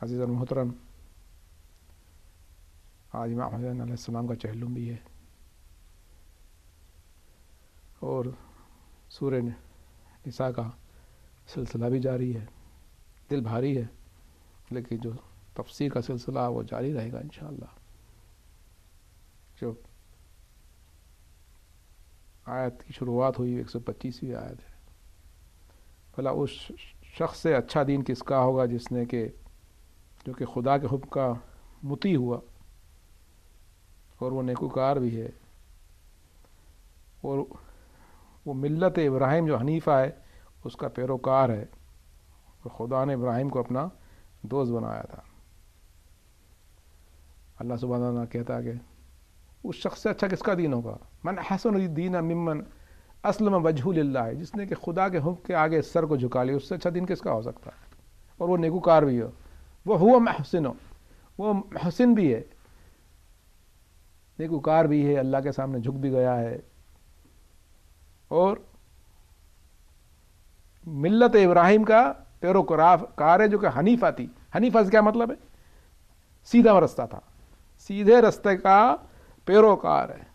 عزیز المحترم، آج امام حسین علیہ السلام کا چہلم بھی ہے اور سورہ نساء کا سلسلہ بھی جاری ہے. دل بھاری ہے، لیکن جو تفسیر کا سلسلہ وہ جاری رہے گا انشاءاللہ. جو آیت کی شروعات ہوئی 125ویں آیت ہے. بھلا اس شخص سے اچھا دین کس کا ہوگا جس نے کہ جو کہ خدا کے حکم کا مطیع ہوا اور وہ نیکوکار بھی ہے اور وہ ملت ابراہیم جو حنیفہ ہے اس کا پیروکار ہے اور خدا نے ابراہیم کو اپنا دوست بنایا تھا. اللہ سبحانہ وتعالیٰ کہتا ہے کہ اس شخص سے اچھا کس کا دین ہوگا؟ من حسن الدین ممن اسلم وجہ للہ، جس نے کہ خدا کے حکم کے آگے سر کو جھکا لیا. اس سے اچھا دین کس کا ہو سکتا ہے؟ اور وہ نیکوکار بھی ہو، وہ ہوا محسن ہو، وہ محسن بھی ہے، نیکوکار بھی ہے، اللہ کے سامنے جھک بھی گیا ہے اور ملت ابراہیم کا پیروکار ہے جو کہ حنیفہ تھی. حنیفہ سے کیا مطلب ہے؟ سیدھا رستہ تھا، سیدھے رستے کا پیروکار ہے.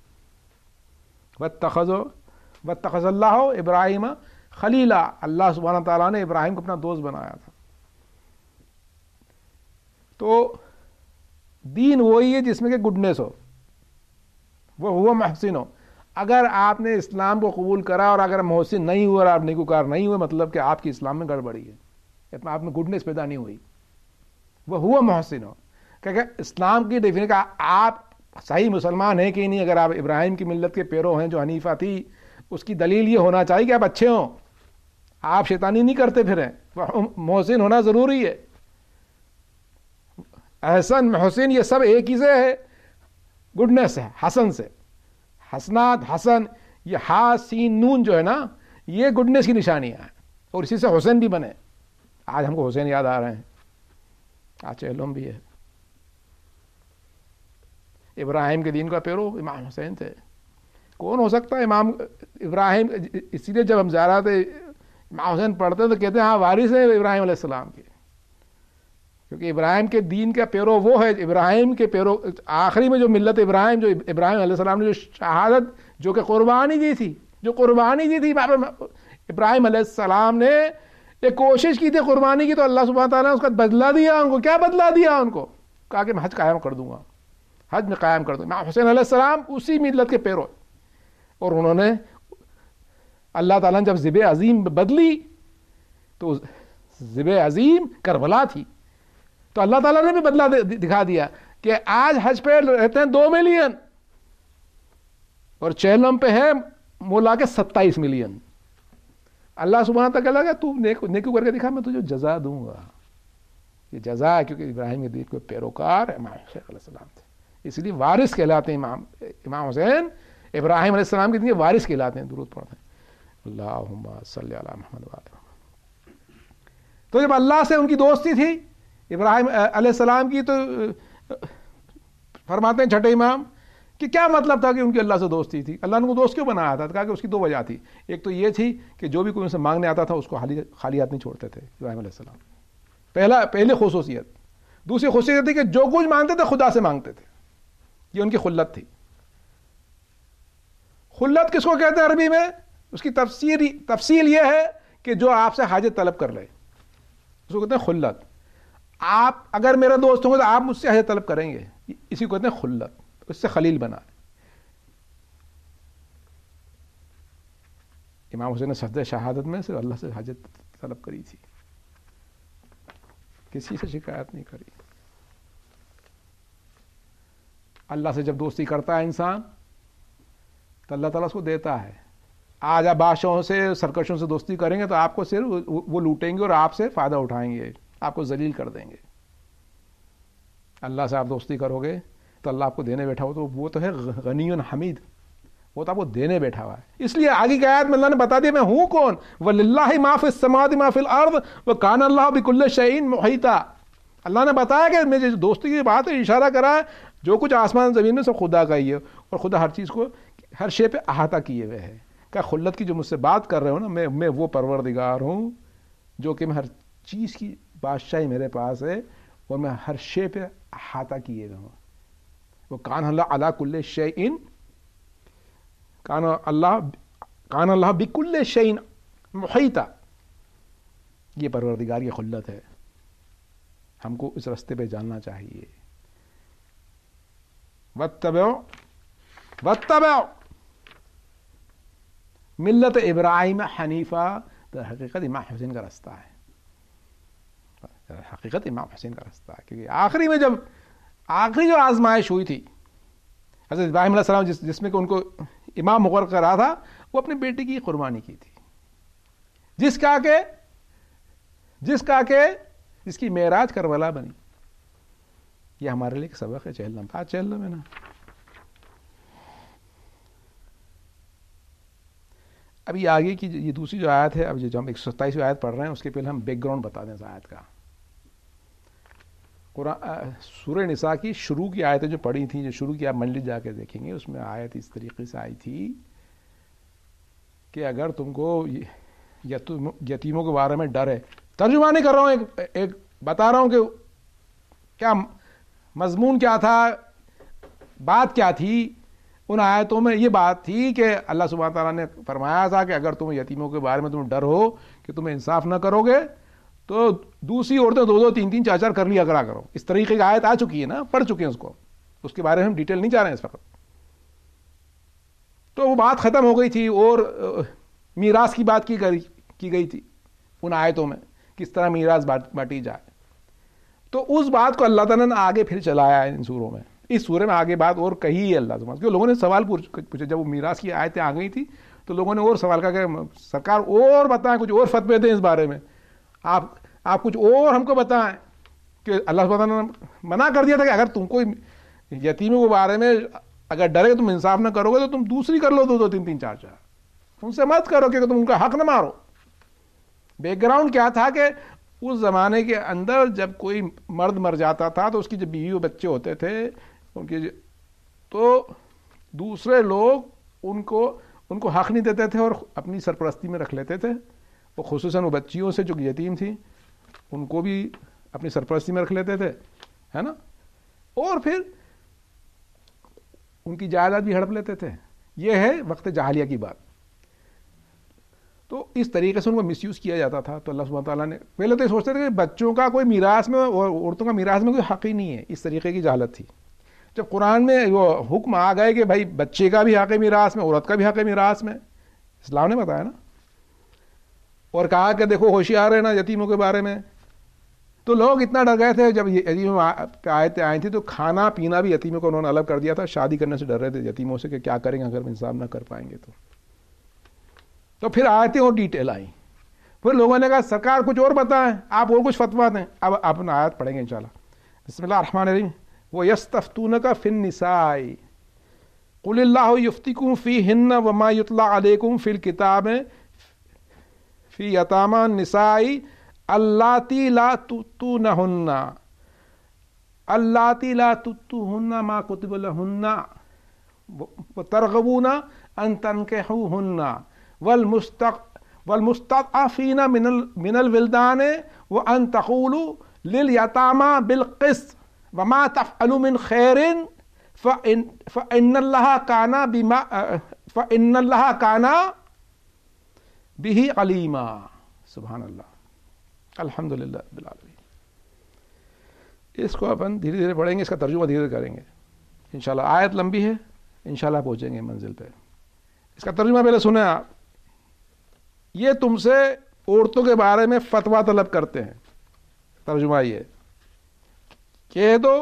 واتخذ اللہ ابراہیم خلیلا، اللہ سبحانہ تعالیٰ نے ابراہیم کو اپنا دوست بنایا تھا. تو دین وہی ہے جس میں کہ گڈنس ہو، وہ ہوا محسن ہو. اگر آپ نے اسلام کو قبول کرا اور اگر محسن نہیں ہوا اور آپ نیکوکار نہیں ہوئے، مطلب کہ آپ کی اسلام میں گڑبڑی ہے، آپ میں گڈنس پیدا نہیں ہوئی. وہ ہوا محسن ہو کیونکہ اسلام کی ڈیفینیشن کا آپ صحیح مسلمان ہیں کہ نہیں. اگر آپ ابراہیم کی ملت کے پیرو ہیں جو حنیفہ تھی، اس کی دلیل یہ ہونا چاہیے کہ آپ اچھے ہوں، آپ شیطانی نہیں کرتے پھریں. محسن ہونا ضروری ہے. احسن محسن یہ سب ایک ہی سے ہے، گڈنس ہے. حسن سے حسنات، حسن یہ ہا سین نون جو ہے نا، یہ گڈنس کی نشانیاں ہیں اور اسی سے حسین بھی بنے. آج ہم کو حسین یاد آ رہے ہیں، آج چہلم بھی ہے. ابراہیم کے دین کا پیرو امام حسین تھے. کون ہو سکتا ہے امام ابراہیم؟ اسی لیے جب ہم زیارت امام حسین پڑھتے ہیں تو کہتے ہیں ہاں وارث ہیں ابراہیم علیہ السلام کے، کیونکہ ابراہیم کے دین کا پیرو وہ ہے. ابراہیم کے پیرو آخری میں جو ملت ابراہیم، جو ابراہیم علیہ السلام نے جو شہادت جو کہ قربانی دی تھی، جو قربانی دی تھی ابراہیم علیہ السلام نے ایک کوشش کی تھی قربانی کی، تو اللہ سبحانہ تعالیٰ نے اس کا بدلہ دیا ان کو. کیا بدلہ دیا ان کو؟ کہا کہ میں حج قائم کر دوں گا، حج میں قائم کر دوں گا. حسین علیہ السلام اسی ملت کے پیرو، اور انہوں نے اللہ تعالیٰ نے جب ذبح عظیم بدلی تو ذبح عظیم کربلا تھی، تو اللہ تعالیٰ نے بھی بدلہ دکھا دیا کہ آج حج پہ رہتے ہیں 2 ملین اور چہلم پہ ہے مولا کے 27 ملین. اللہ سبحانہ تعالیٰ کہ تو نیکی کر کے دکھا، میں تجھے جزا دوں گا. یہ جزا ہے کیونکہ ابراہیم کے دین کے پیروکار امام حسین علیہ السلام تھے، اس لیے وارث کہلاتے ہیں. امام حسین ابراہیم علیہ السلام کے دین کے وارث کہلاتے ہیں. درود پڑھتے ہیں اللہم صلی علی محمد وعلی محمد. تو جب اللہ سے ان کی دوستی تھی ابراہیم علیہ السلام کی، تو فرماتے ہیں چھٹے امام کہ کیا مطلب تھا کہ ان کی اللہ سے دوستی تھی؟ اللہ نے وہ دوست کیوں بنایا تھا؟ کہا کہ اس کی 2 وجہ تھی. ایک تو یہ تھی کہ جو بھی کوئی ان سے مانگنے آتا تھا اس کو خالی ہاتھ نہیں چھوڑتے تھے ابراہیم علیہ السلام. پہلی خصوصیت. دوسری خصوصیت تھی کہ جو کچھ مانگتے تھے خدا سے مانگتے تھے. یہ ان کی خلت تھی. خلت کس کو کہتے ہیں عربی میں؟ اس کی تفصیل یہ ہے کہ جو آپ سے حاجت طلب کر لے، اس کو کہتے ہیں خلت. آپ اگر میرا دوست ہوں گے تو آپ مجھ سے حاجت طلب کریں گے، اسی کو کہتے ہیں خلت. اس سے خلیل بنا. امام حسین نے سجدہ شہادت میں صرف اللہ سے حاجت طلب کری تھی، کسی سے شکایت نہیں کری. اللہ سے جب دوستی کرتا ہے انسان تو اللہ تعالیٰ اس کو دیتا ہے. آج آپ بادشاہوں سے، سرکشوں سے دوستی کریں گے تو آپ کو صرف وہ لوٹیں گے اور آپ سے فائدہ اٹھائیں گے، آپ کو ذلیل کر دیں گے. اللہ سے آپ دوستی کرو گے تو اللہ آپ کو دینے بیٹھا ہو، تو وہ تو ہے غنی حمید، وہ تو آپ کو دینے بیٹھا ہوا ہے. اس لیے آگے کی آیت میں اللہ نے بتا دیا میں ہوں کون. وَلِلَّهِ مَا فِي السَّمَاوَاتِ مَا فِي الْأَرْضِ وَكَانَ اللَّهُ بِكُلِّ شَيْءٍ مُحِيطًا. اللہ نے بتایا کہ میری دوستی کی بات ہے، اشارہ کرا ہے جو کچھ آسمان زمین میں سب خدا کا ہی ہے، اور خدا ہر چیز کو، ہر شے پہ احاطہ کیے ہوئے ہے. کہ خلت کی جو مجھ سے بات کر رہے ہو نا، میں وہ پروردگار ہوں جو کہ میں ہر چیز کی بادشاہی میرے پاس ہے، اور میں ہر شے پہ احاطہ کیے ہوئے ہوں. وہ کان اللہ علی کل شیء، کان اللہ بکل شیء محیطا. یہ پروردگار کی خلت ہے، ہم کو اس راستے پہ جاننا چاہیے. واتبعوا ملت ابراہیم حنیفہ. در حقیقت امام حسین کا راستہ ہے، حقیقت امام حسین کا راستہ ہے. کیونکہ آخری میں جب آخری جو آزمائش ہوئی تھی حضرت ابراہیم علیہ السلام، جس میں کہ ان کو امام مقرر کرا تھا، وہ اپنے بیٹے کی قربانی کی تھی، جس کی معراج کربلا بنی. یہ ہمارے لیے ایک سبق ہے. چہلم تھا، چہلم ہے نا. ابھی آگے کی یہ دوسری جو آیت ہے، اب جو ہم 127 آیت پڑھ رہے ہیں، اس کے پہلے ہم بیک گراؤنڈ بتا دیں اس آیت کا. سورہ نساء کی شروع کی آیتیں جو پڑھی تھیں، جو شروع کی آپ منڈلی جا کے دیکھیں گے، اس میں آیت اس طریقے سے آئی تھی کہ اگر تم کو یتیموں کے بارے میں ڈر ہے، ترجمہ نہیں کر رہا ہوں، ایک بتا رہا ہوں کہ کیا مضمون کیا تھا، بات کیا تھی. ان آیتوں میں یہ بات تھی کہ اللہ سبحانہ تعالیٰ نے فرمایا تھا کہ اگر تم یتیموں کے بارے میں تمہیں ڈر ہو کہ تم انصاف نہ کرو گے تو دوسری عورتیں 2 2 3 3 4 4 کر لیا کرو. اس طریقے کی آیت آ چکی ہے نا، پڑھ چکے ہیں اس کو، اس کے بارے میں ہم ڈیٹیل نہیں جا رہے ہیں اس وقت. تو وہ بات ختم ہو گئی تھی اور میراث کی بات کی گئی تھی ان آیتوں میں، کس طرح میراث بانٹی جائے. تو اس بات کو اللہ تعالیٰ نے آگے پھر چلایا ہے ان سوروں میں. اس سورے میں آگے بات اور کہی ہے اللہ سبحانہ، کیونکہ لوگوں نے سوال پوچھے جب وہ میراث کی آیتیں آ گئی تھی تو لوگوں نے اور سوال کہا کہ سرکار اور بتائیں، کچھ اور فتوے دیں اس بارے میں، آپ کچھ اور ہم کو بتائیں. کہ اللہ سبحانہ تعالیٰ نے منع کر دیا تھا کہ اگر تم کو یتیموں کے بارے میں اگر ڈرے تم انصاف نہ کرو گے تو تم دوسری کر لو 2 2 3 3 4 4. ان سے مت کرو کہ تم ان کا حق نہ مارو. بیک گراؤنڈ کیا تھا کہ اس زمانے کے اندر جب کوئی مرد مر جاتا تھا تو اس کی جب بیوی و بچے ہوتے تھے ان کے، تو دوسرے لوگ ان کو حق نہیں دیتے تھے اور اپنی سرپرستی میں رکھ لیتے تھے. وہ خصوصاً وہ بچیوں سے جو یتیم تھیں ان کو بھی اپنی سرپرستی میں رکھ لیتے تھے، ہے نا، اور پھر ان کی جائیداد بھی ہڑپ لیتے تھے. یہ ہے وقت جاہلیہ کی بات. تو اس طریقے سے ان کو مس یوز کیا جاتا تھا. تو اللہ سبحانہ تعالیٰ نے پہلے تو یہ سوچتے تھے کہ بچوں کا کوئی میراث میں اور عورتوں کا میراث میں کوئی حق ہی نہیں ہے. اس طریقے کی جہالت تھی. جب قرآن میں وہ حکم آ گئے کہ بھائی بچے کا بھی حق ہے میراث میں، عورت کا بھی حق ہے میراث میں، اسلام نے بتایا نا، اور کہا کہ دیکھو ہوشیار رہنا یتیموں کے بارے میں. تو لوگ اتنا ڈر گئے تھے جب یتیموں پہ آیتیں آئی تھیں تو کھانا پینا بھی یتیموں کو انہوں نے الگ کر دیا تھا. شادی کرنے سے ڈر رہے تھے یتیموں سے کہ کیا کریں گے اگر انصاف نہ کر پائیں گے تو پھر آیتیں اور ڈیٹیل آئیں. پھر لوگوں نے کہا سرکار کچھ اور بتائیں، آپ اور کچھ فتوا دیں. اب اپنا آیت پڑھیں گے انشاءاللہ. بسم اللہ الرحمن الرحیم. وَيَسْتَفْتُونَكَ فِي النِّسَاءِ قُلِ اللَّهُ يُفْتِيكُمْ فِيهِنَّ وَمَا يُتْلَى عَلَيْكُمْ فِي الْكِتَابِ فِي يَتَامَى النِّسَاءِ اللَّاتِي لَا تُؤْتُوهُنَّ مَا كُتِبَ لَهُنَّ وَتَرْغَبُونَ أَن تَنكِحُوهُنَّ وَالْمُسْتَضْعَفِينَ مِنَ الْوِلْدَانِ وَأَن تَقُولُوا لِلْيَتَامَى بِالْقِسْطِ وَمَا تَفْعَلُوا مِنْ خَيْرٍ فَإِنَّ اللَّهَ كَانَ بِهِ عَلِيمًا. سبحان اللہ، الحمدللہ رب العالمین. اس کو اپن دھیرے دھیرے پڑھیں گے، اس کا ترجمہ دھیرے دھیرے کریں گے انشاءاللہ. آیت لمبی ہے، انشاءاللہ پہنچیں گے منزل پہ. اس کا ترجمہ پہلے سنیں آپ. یہ تم سے عورتوں کے بارے میں فتویٰ طلب کرتے ہیں. ترجمہ یہ کہہ دو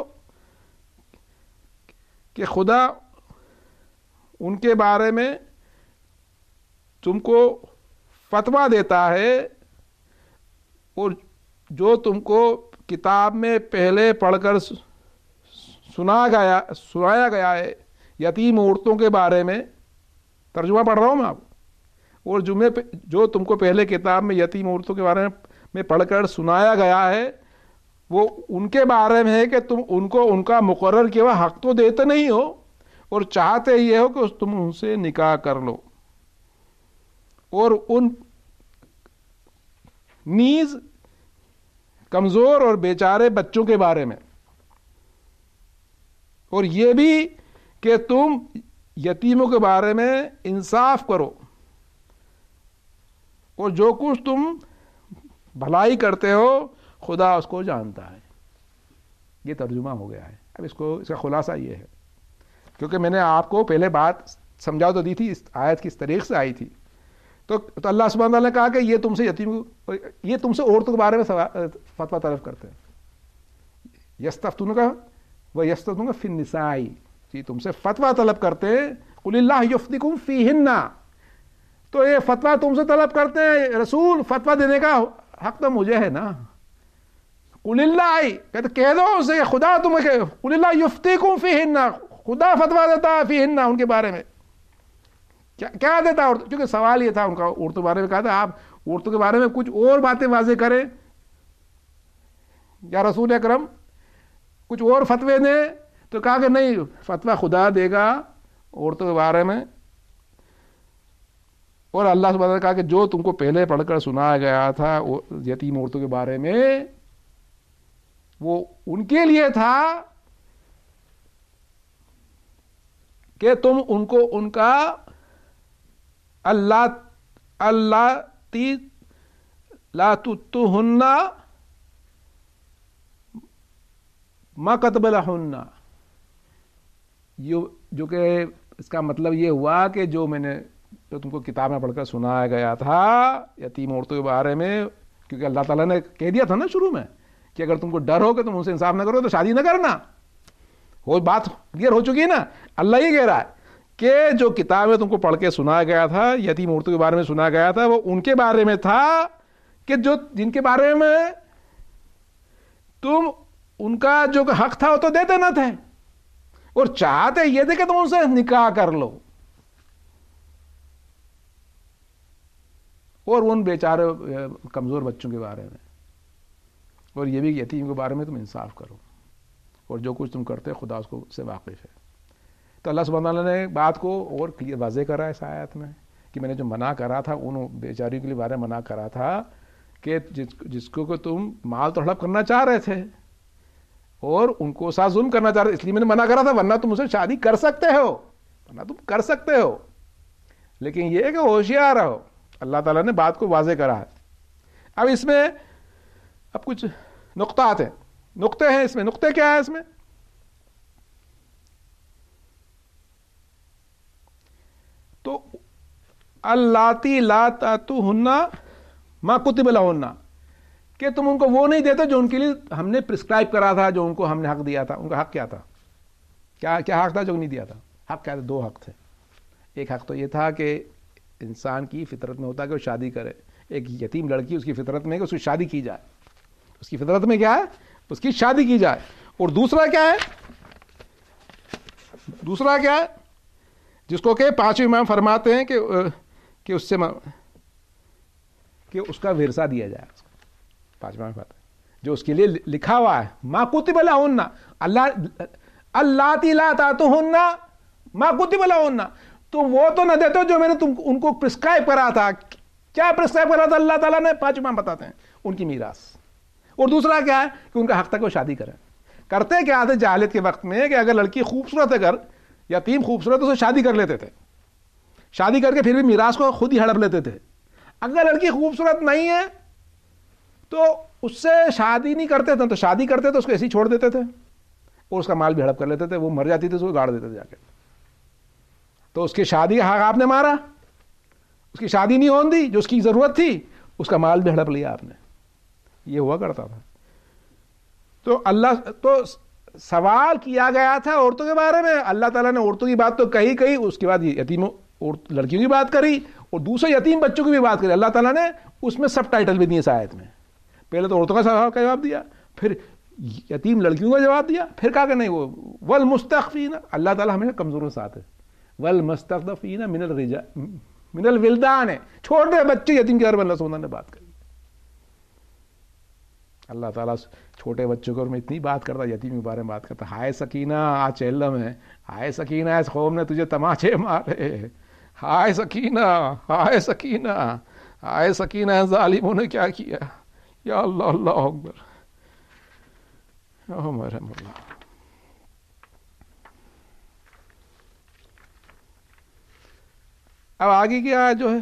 کہ خدا ان کے بارے میں تم کو فتویٰ دیتا ہے اور جو تم کو کتاب میں پہلے پڑھ کر سنایا گیا ہے یتیم عورتوں کے بارے میں. ترجمہ پڑھ رہا ہوں میں آپ. اور جو تم کو پہلے کتاب میں یتیم عورتوں کے بارے میں پڑھ کر سنایا گیا ہے وہ ان کے بارے میں ہے کہ تم ان کو ان کا مقرر کیا ہوا حق تو دیتے نہیں ہو اور چاہتے یہ ہو کہ تم ان سے نکاح کر لو. اور ان نیز کمزور اور بیچارے بچوں کے بارے میں، اور یہ بھی کہ تم یتیموں کے بارے میں انصاف کرو، اور جو کچھ تم بھلائی کرتے ہو خدا اس کو جانتا ہے۔ یہ ترجمہ ہو گیا ہے۔ اب اس کا خلاصہ یہ ہے، کیونکہ میں نے آپ کو پہلے بات سمجھا تو دی تھی، اس آیت کی اس طریق سے آئی تھی، تو اللہ سبحانہ تعالیٰ نے کہا کہ یہ تم سے یہ تم سے عورتوں کے بارے میں فتویٰ طلب کرتے ہیں، یستفتونک و یستفتونک فی النساء، جی تم سے فتویٰ طلب کرتے ہیں، قل اللہ یفتیکم فیہن، تو یہ فتویٰ تم سے طلب کرتے ہیں، رسول فتویٰ دینے کا حق تو مجھے ہے نا، قل اللہ، کہہ دو اسے کہ خدا تمہیں، قل اللہ یفتیکم فیہن، خدا فتویٰ دیتا ہے فیہن، ان کے بارے میں کیا دیتا ہے، کیونکہ سوال یہ تھا ان کا عورتوں کے بارے میں، کہا تھا آپ عورتوں کے بارے میں کچھ اور باتیں واضح کریں یا رسول اکرم کچھ اور فتوے دیں، تو کہا کہ نہیں، فتویٰ خدا دے گا عورتوں کے بارے میں، اور اللہ سبحانہ نے کہا کہ جو تم کو پہلے پڑھ کر سنایا گیا تھا یتیم عورتوں کے بارے میں، وہ ان کے لیے تھا کہ تم ان کو ان کا اللہ لا تؤتوہن ما کتب لہن، جو کہ اس کا مطلب یہ ہوا کہ جو تم کو کتاب میں پڑھ کر سنایا گیا تھا یتیم عورتوں کے بارے میں، کیونکہ اللہ تعالیٰ نے کہہ دیا تھا نا شروع میں کہ اگر تم کو ڈر ہو کہ تم ان سے انصاف نہ کرو تو شادی نہ کرنا، وہ بات کلیئر ہو چکی ہے نا۔ اللہ یہ کہہ رہا ہے کہ جو کتاب میں تم کو پڑھ کے سنایا گیا تھا یتیم عورتوں کے بارے میں سنایا گیا تھا، وہ ان کے بارے میں تھا کہ جن کے بارے میں تم ان کا جو حق تھا وہ تو دیتے نہ تھے، اور چاہتے یہ تھے کہ تم ان سے نکاح کر لو، اور ان بیچارے کمزور بچوں کے بارے میں، اور یہ بھی یتیم کے بارے میں تم انصاف کرو، اور جو کچھ تم کرتے خدا اس کو سے واقف ہے۔ تو اللہ سبحانہ تعالیٰ نے بات کو اور واضح کرا اس آیت میں کہ میں نے جو منع کرا تھا ان بیچاریوں کے لیے بارے منع کرا تھا کہ جس کو کہ تم مال تو ہڑپ کرنا چاہ رہے تھے اور ان کو ساتھ ظلم کرنا چاہ رہے، اس لیے میں نے منع کرا تھا، ورنہ تم اسے شادی کر سکتے ہو، ورنہ تم کر سکتے ہو، لیکن یہ کہ ہوشیار رہو۔ اللہ تعالیٰ نے بات کو واضح کرا ہے۔ اب اس میں اب کچھ نقطات ہیں، نقطے ہیں اس میں، نقطے کیا ہے اس میں؟ تو اللاتی لا تاتوہن ما کتب لہن، کہ تم ان کو وہ نہیں دیتے جو ان کے لیے ہم نے پرسکرائب کرا تھا، جو ان کو ہم نے حق دیا تھا۔ ان کا حق کیا تھا؟ کیا حق تھا جو نہیں دیا تھا؟ حق کیا تھا؟ دو حق تھے۔ ایک حق تو یہ تھا کہ انسان کی فطرت میں ہوتا ہے کہ وہ شادی کرے، ایک یتیم لڑکی اس کی فطرت میں ہے کہ اس کی شادی کی جائے، اس کی فطرت میں کیا ہے؟ اس کی شادی کی جائے۔ اور دوسرا کیا ہے؟ دوسرا کیا ہے جس کو کہ پانچویں امام فرماتے ہیں کہ اس سے کہ اس کا ورثہ دیا جائے، پانچواں امام فرماتے ہیں جو اس کے لیے لکھا ہوا ہے، ما کتب لہن، اللاتی لا تاتوہن ما کتب لہن، تم وہ تو نہ دیتے جو میں نے تم ان کو پرسکرائب کرا تھا۔ کیا پرسکرائب کرا تھا اللہ تعالیٰ نے؟ پانچ امام بتاتے ہیں، ان کی میراث۔ اور دوسرا کیا ہے کہ ان کا حق تک وہ شادی کریں۔ کرتے کیا تھے جاہلیت کے وقت میں کہ اگر لڑکی خوبصورت ہے، اگر یتیم خوبصورت اسے شادی کر لیتے تھے، شادی کر کے پھر بھی میراث کو خود ہی ہڑپ لیتے تھے۔ اگر لڑکی خوبصورت نہیں ہے تو اس سے شادی نہیں کرتے تھے، تو شادی کرتے تو اس کو ایسے ہی چھوڑ دیتے تھے اور اس کا مال بھی ہڑپ کر لیتے تھے، وہ مر جاتی تھی اس کو گاڑ دیتے تھے جا کے، تو اس کی شادی کا حق آپ نے مارا، اس کی شادی نہیں ہون دی، جو اس کی ضرورت تھی اس کا مال بھی ہڑپ لیا آپ نے۔ یہ ہوا کرتا تھا۔ تو سوال کیا گیا تھا عورتوں کے بارے میں، اللہ تعالیٰ نے عورتوں کی بات تو کہی، اس کے بعد یتیموں اور لڑکیوں کی بات کری اور دوسرے یتیم بچوں کی بھی بات کری۔ اللہ تعالیٰ نے اس میں سب ٹائٹل بھی دیے اس آیت میں، پہلے تو عورتوں کا سوال کا جواب دیا، پھر یتیم لڑکیوں کا جواب دیا، پھر کہا کہ نہیں وہ والمستخفین، اللہ تعالیٰ ہمیشہ کمزوروں کے ساتھ ہے، والمستخفین من الولدان، چھوٹے بچے یتیم کے بارے میں اللہ سبحانہ نے بات کری۔ اللہ تعالیٰ چھوٹے بچوں کو میں اتنی بات کرتا، یتیم کے بارے میں بات کرتا، ہائے سکینہ آج چیلم ہے، ہائے سکینہ اس قوم نے تجھے تماچے مارے، ہائے سکینہ، ہائے سکینہ، ہائے سکینہ ظالموں نے کیا کیا، یا اللہ، اللہ اکبر۔ رحم اللہ. اب آگے کی آیت جو ہے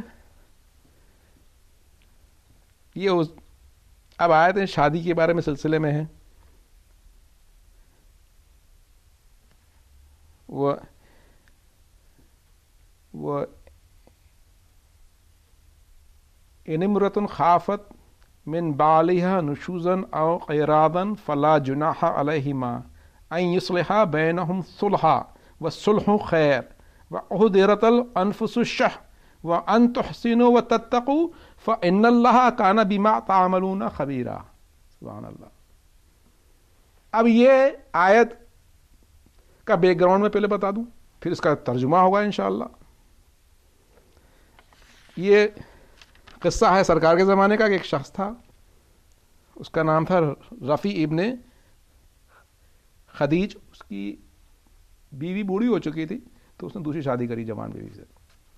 یہ اب آیتیں شادی کے بارے میں سلسلے میں ہیں. وہ ان امرۃ خافت من بعلها نشوزا او اعراضا فلا جناح علیہما ان یصلحا بینہم صلحا والصلح خیر وأحضرت الانفس الشح وان تحسنوا وتتقوا فان اللہ کان بما تعملون خبیرا. سبحان اللہ. اب یہ آیت کا بیک گراؤنڈ میں پہلے بتا دوں، پھر اس کا ترجمہ ہوگا انشاءاللہ. یہ قصہ ہے سرکار کے زمانے کا کہ ایک شخص تھا، اس کا نام تھا رفیع ابن خدیج. اس کی بیوی بوڑھی ہو چکی تھی تو اس نے دوسری شادی کری جوان بیوی سے.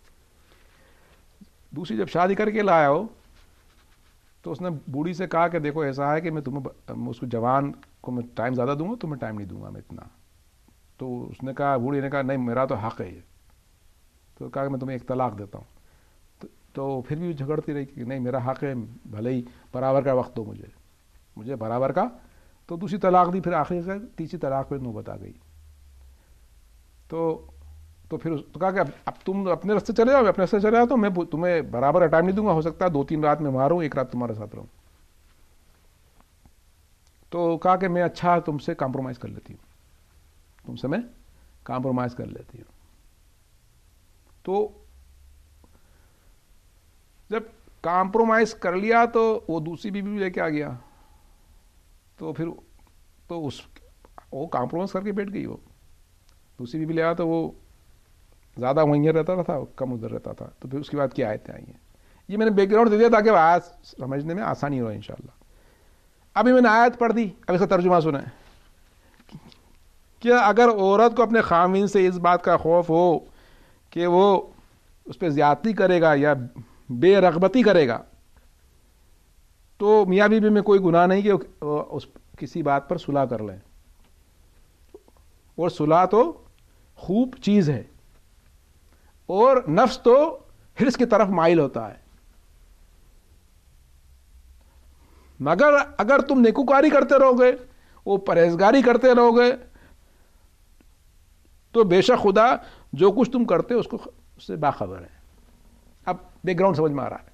دوسری جب شادی کر کے لایا ہو تو اس نے بوڑھی سے کہا کہ دیکھو ایسا ہے کہ میں اس کو جوان کو میں ٹائم زیادہ دوں گا، تمہیں ٹائم نہیں دوں گا میں اتنا. تو اس نے کہا، بوڑھی نے کہا نہیں میرا تو حق ہے یہ. تو کہا کہ میں تمہیں ایک طلاق دیتا ہوں. تو پھر بھی جھگڑتی رہی کہ نہیں میرا حق ہے، بھلے ہی برابر کا وقت دو مجھے برابر کا. تو دوسری طلاق دی. پھر آخری سے تیسری طلاق پہ نوبت آ گئی. تو پھر تو کہا کہ اب تم اپنے راستے چلے جاؤ، میں اپنے راستے چلے جاؤ، تو میں تمہیں برابر کا ٹائم نہیں دوں گا. ہو سکتا ہے 2-3 رات میں ماروں، 1 رات تمہارے ساتھ رہوں. تو کہا کہ میں اچھا تم سے کمپرومائز کر لیتی ہوں، تم سے میں کمپرومائز کر لیتی ہوں. تو جب کمپرومائز کر لیا تو وہ دوسری بیوی بھی لے کے آ گیا. تو پھر تو وہ کمپرومائز کر کے بیٹھ گئی. وہ دوسری بیوی لے آیا تو وہ زیادہ وہیں رہتا تھا، کم ادھر رہتا تھا. تو پھر اس کے بعد کیا آیتیں آئی ہیں یہ میں نے بیک گراؤنڈ دے دیا تاکہ آیت سمجھنے میں آسانی ہو انشاءاللہ. ابھی میں نے آیت پڑھ دی، اب اس کا ترجمہ سنیں. کہ اگر عورت کو اپنے خاوند سے اس بات کا خوف ہو کہ وہ اس پہ زیادتی کرے گا یا بے رغبتی کرے گا تو میاں بیوی میں کوئی گناہ نہیں کہ اس کسی بات پر صلح کر لیں. اور صلح تو خوب چیز ہے، اور نفس تو حرص کی طرف مائل ہوتا ہے. مگر اگر تم نیکوکاری کرتے رہو گے، وہ پرہیزگاری کرتے رہو گے، تو بے شک خدا جو کچھ تم کرتے اس سے باخبر ہے. اب بیک گراؤنڈ سمجھ میں آ رہا ہے.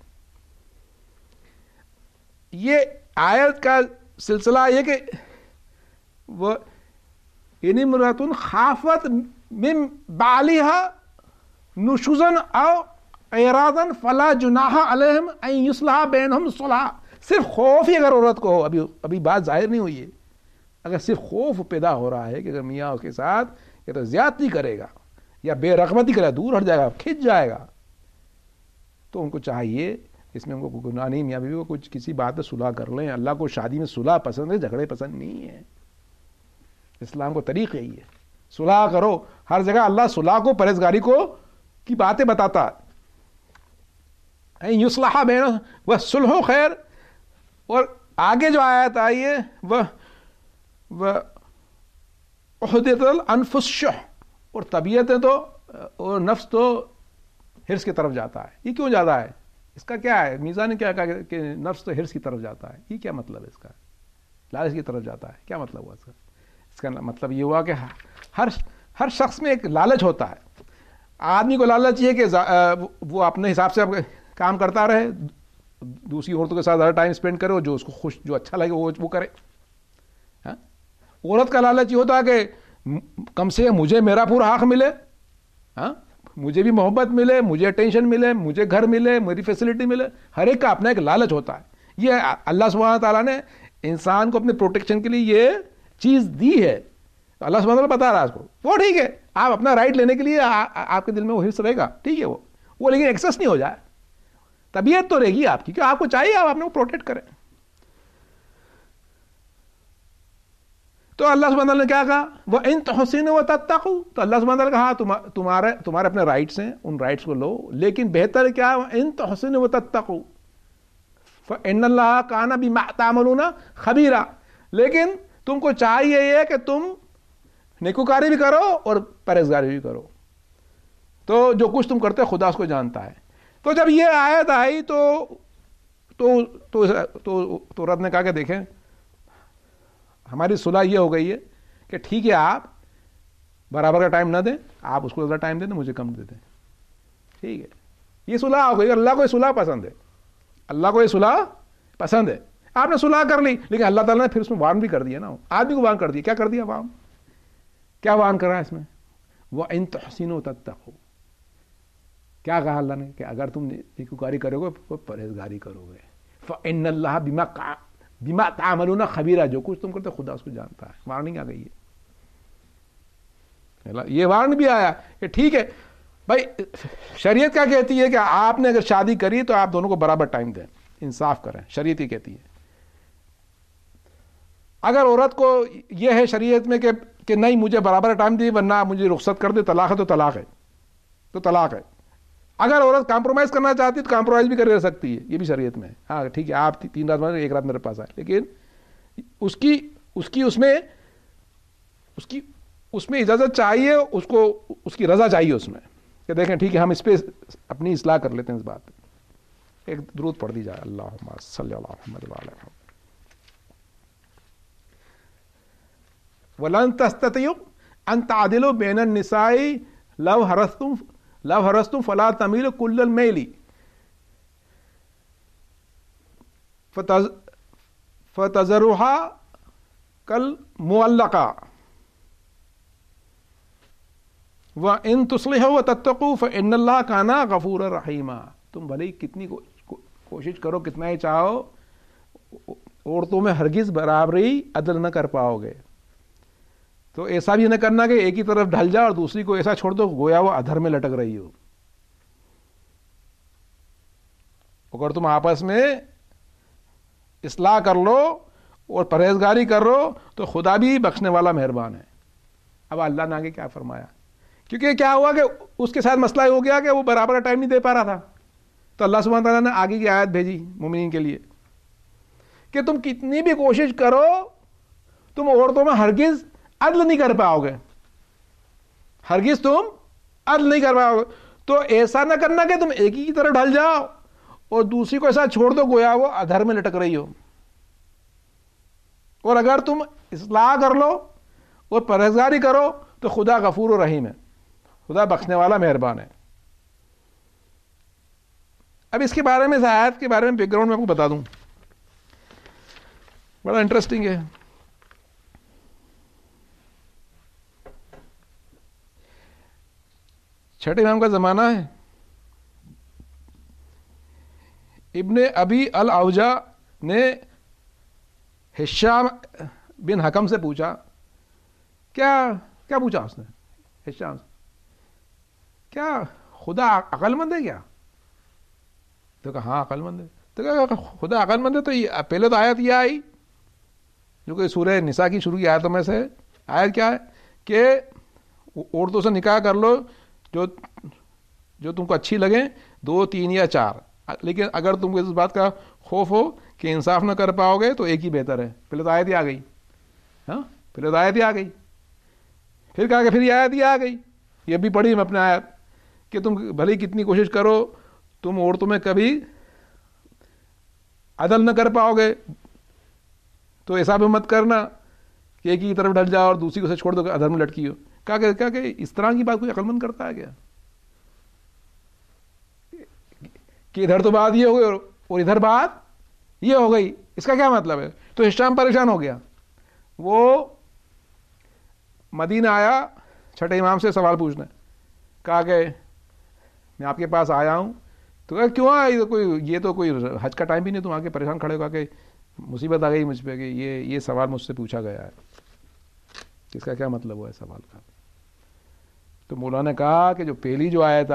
یہ آیت کا سلسلہ یہ کہ وہ ان امرأۃ خافت من بعلها نشوزا او اعراضا فلا جناح علیہم ان یصلح بینہم صلحا. صرف خوف ہی اگر عورت کو ہو، ابھی بات ظاہر نہیں ہوئی ہے، اگر صرف خوف پیدا ہو رہا ہے کہ اگر میاں اس کے ساتھ یا تو زیادتی کرے گا یا بے رغبتی کرے گا، دور ہٹ جائے گا، کھنچ جائے گا، تو ان کو چاہیے، اس میں ان کو گناہ نہیں، میاں بیوی کو کچھ کسی بات پہ صلح کر لیں. اللہ کو شادی میں صلح پسند ہے، جھگڑے پسند نہیں ہے. اسلام کو طریق یہی ہے، صلح کرو. ہر جگہ اللہ صلح کو، پرہیزگاری کو کی باتیں بتاتا ہے. یصلح بین والصلح خیر. اور آگے جو آیت آئی ہے وہ احدث الانفس الشح، اور طبیعتیں تو اور نفس تو حرص کی طرف جاتا ہے. یہ کیوں جاتا ہے؟ اس کا کیا ہے؟ میزان نے کیا کہا کہ نفس تو حرص کی طرف جاتا ہے. یہ کیا مطلب ہے اس کا؟ لالچ کی طرف جاتا ہے. کیا مطلب ہوا اس کا؟ اس کا مطلب یہ ہوا کہ ہر شخص میں ایک لالچ ہوتا ہے. آدمی کو لالچ یہ کہ وہ اپنے حساب سے کام کرتا رہے، دوسری عورتوں کے ساتھ زیادہ ٹائم اسپینڈ کرے، جو اس کو جو اچھا لگے وہ کرے. عورت کا لالچ یہ ہوتا ہے کہ کم سے کم مجھے میرا پورا حق ملے، مجھے بھی محبت ملے، مجھے اٹینشن ملے، مجھے گھر ملے، میری فیسلٹی ملے. ہر ایک کا اپنا ایک لالچ ہوتا ہے. یہ اللہ سبحانہ تعالیٰ نے انسان کو اپنے پروٹیکشن کے لیے یہ چیز دی ہے. اللہ سبحانہ تعالیٰ بتا رہا ہے اس کو، وہ ٹھیک ہے، آپ اپنا رائٹ لینے کے لیے آپ کے دل میں وہ حرص رہے گا، ٹھیک ہے، وہ لیکن ایکسس نہیں ہو جائے. طبیعت تو رہے گی آپ کی کہ آپ کو چاہیے آپ اپنے کو پروٹیکٹ کریں. تو اللہ سبحانہ نے کیا کہا؟ وَإِن تُحْسِنُوا وَتَتَّقُوا. تو اللہ سبحانہ نے کہا تمہارے اپنے رائٹس ہیں، ان رائٹس کو لو، لیکن بہتر کیا؟ وَإِن تُحْسِنُوا وَتَتَّقُوا فَإِنَّ اللَّهَ كَانَ بِمَا تَعْمَلُونَ خَبِيرًا. لیکن تم کو چاہیے یہ کہ تم نیکوکاری بھی کرو اور پرہیزگاری بھی کرو. تو جو کچھ تم کرتے خدا اس کو جانتا ہے. تو جب یہ آیت آئی تو رب نے کہا کہ دیکھیں ہماری صلح یہ ہو گئی ہے کہ ٹھیک ہے آپ برابر کا ٹائم نہ دیں, آپ اس کو زیادہ ٹائم دیں مجھے کم دے دیں, ٹھیک ہے, یہ صلح ہو گئی. اللہ کو یہ صلح پسند ہے, اللہ کو یہ صلح پسند ہے. آپ نے صلح کر لی, لیکن اللہ تعالیٰ نے پھر اس میں وارن بھی کر دیا نا, آدمی کو وارن کر دیا. کیا کر دیا وارن, کیا وارن کر رہا ہے اس میں؟ وَإِن تُحْسِنُوا تَتَّقُوا, کیا کہا اللہ نے کہ اگر تم نیکوکاری کرو گے تو پرہیزگاری کرو گے. فَإِنَّ اللَّهَ بِمَا تَعْمَلُونَ خَبِيرٌ, جو کچھ تم کرتے خدا اس کو جانتا ہے. وارننگ آ گئی ہے, یہ وارن بھی آیا کہ ٹھیک ہے بھائی شریعت کیا کہتی ہے کہ آپ نے اگر شادی کری تو آپ دونوں کو برابر ٹائم دیں, انصاف کریں. شریعت یہ کہتی ہے. اگر عورت کو یہ ہے شریعت میں کہ نہیں مجھے برابر ٹائم دی ورنہ مجھے رخصت کر دے, طلاق ہے تو طلاق ہے, تو طلاق ہے. اگر عورت کمپرومائز کرنا چاہتی ہے تو کمپرومائز بھی کر سکتی ہے, یہ بھی شریعت میں ہے. ہاں ٹھیک ہے آپ 3 رات ایک رات میرے پاس آئے, لیکن اس میں اجازت چاہیے, اس کو اس کی رضا چاہیے اس میں کہ دیکھیں ٹھیک ہے ہم اس پہ اپنی اصلاح کر لیتے ہیں اس بات پہ. ایک درود پڑھ دی جائے, اللہم صلی اللہ محمد وعلی محمد. وَلَن تَسْتَطِيعُوا أَن تَعْدِلُوا بَيْنَ النِّسَاءِ لَوْ حَرَصْتُمْ فَلَا تَمِيلُوا كُلَّ الْمَيْلِ فَتَذَرُوهَا كَالْمُعَلَّقَةِ وَإِن تُصْلِحُوا وَتَتَّقُوا فَإِنَّ اللَّهَ كَانَ غَفُورًا رَحِيمًا. تم بھلے کتنی کوشش کرو, کتنا ہی چاہو, عورتوں میں ہرگز برابری عدل نہ کر پاؤ گے. تو ایسا بھی نہ کرنا کہ ایک ہی طرف ڈھل جاؤ اور دوسری کو ایسا چھوڑ دو گویا وہ ادھر میں لٹک رہی ہو. اگر تم آپس میں اصلاح کر لو اور پرہیزگاری کر لو تو خدا بھی بخشنے والا مہربان ہے. اب اللہ نے آگے کیا فرمایا, کیونکہ کیا ہوا کہ اس کے ساتھ مسئلہ ہو گیا کہ وہ برابر ٹائم نہیں دے پا رہا تھا, تو اللہ سبحانہ تعالیٰ نے آگے کی آیت بھیجی مومنین کے لیے کہ تم کتنی بھی کوشش کرو تم عورتوں میں ہرگز عدل نہیں کر پاؤ گے, ہرگز تم عدل نہیں کر پاؤ گے. تو ایسا نہ کرنا کہ تم ایک ہی کی طرف ڈھل جاؤ اور دوسری کو ایسا چھوڑ دو گویا وہ ادھر میں لٹک رہی ہو. اور اگر تم اصلاح کر لو اور پرہیزگاری کرو تو خدا غفور و رحیم ہے, خدا بخشنے والا مہربان ہے. اب اس کے بارے میں, اس آیت کے بارے میں بیک گراؤنڈ میں آپ کو بتا دوں, بڑا انٹرسٹنگ ہے. چھٹے امام کا زمانہ ہے. ابن ابی الاوجا نے ہشام بن حکم سے پوچھا, کیا پوچھا اس نے ہشام سے, کیا خدا عقل مند ہے کیا؟ تو کہا ہاں عقل مند ہے. تو کہا خدا عقل مند ہے تو پہلے تو آیت یہ آئی جو کہ سورہ نساء کی شروع کی آیتوں میں سے. آیت کیا ہے کہ عورتوں سے نکاح کر لو جو تم کو اچھی لگیں, 2 3 یا 4, لیکن اگر تم کو اس بات کا خوف ہو کہ انصاف نہ کر پاؤ گے تو ایک ہی بہتر ہے. پہلے تو آیت ہی آ گئی, ہاں پہلے تو آیت ہی آ گئی. پھر کہا کہ پھر یہ آیت ہی آ گئی, یہ بھی پڑھی ہم اپنے آیت کہ تم بھلے کتنی کوشش کرو تم عورتوں میں کبھی عدل نہ کر پاؤ گے, تو ایسا بھی مت کرنا کہ ایک ہی طرف ڈھل جاؤ اور دوسری کو سے چھوڑ دو کہ ادھر میں لٹکی ہو. کہا کہ اس طرح کی بات کوئی عقل مند کرتا ہے کیا کہ ادھر تو بات یہ ہو گئی اور ادھر بات یہ ہو گئی, اس کا کیا مطلب ہے؟ تو ہشام پریشان ہو گیا. وہ مدینہ آیا چھٹے امام سے سوال پوچھنا, کہا کہ میں آپ کے پاس آیا ہوں. تو کہا کیوں آیا, یہ تو کوئی حج کا ٹائم بھی نہیں, تم آ کے پریشان کھڑے ہو. کہا کہ مصیبت آ گئی مجھ پہ کہ یہ سوال مجھ سے پوچھا گیا ہے. اس کا کیا مطلب ہوا ہے سوال کا؟ تو مولانا نے کہا کہ جو پہلی جو آیت